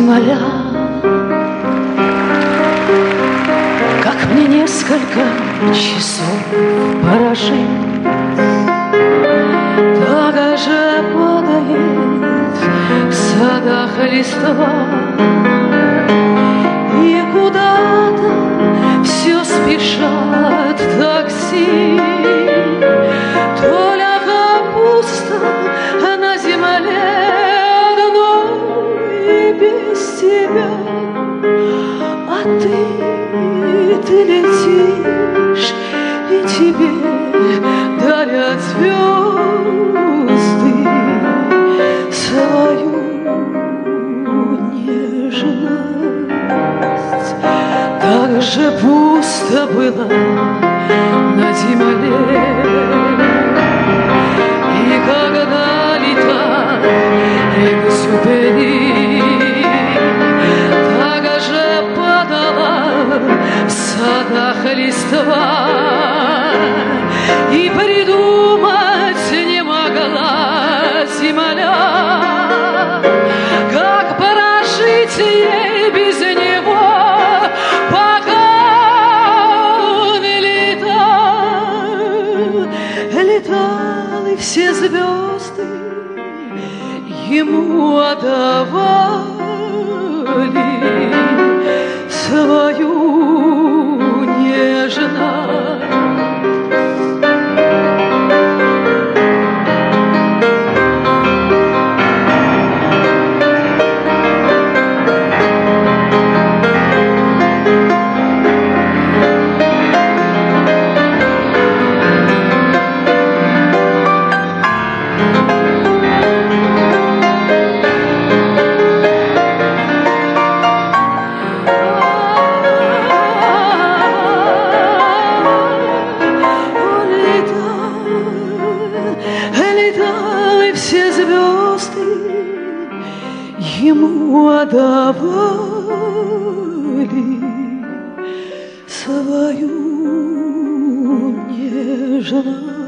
земля, как мне несколько часов пора жить, так же падает в садах листва, и куда-то все спешат такси. То ли капуста на земле одной без тебя, а ты летишь, и тебе дарят звезды свою нежность. Так же пусто было на земле, и когда летали экзюпери, так же падала в садах листва, и придумать не могла земля, как прожить ей без него, пока он летал, и все звезды ему отдавали свою нежность. Все звезды ему отдавали свою нежность.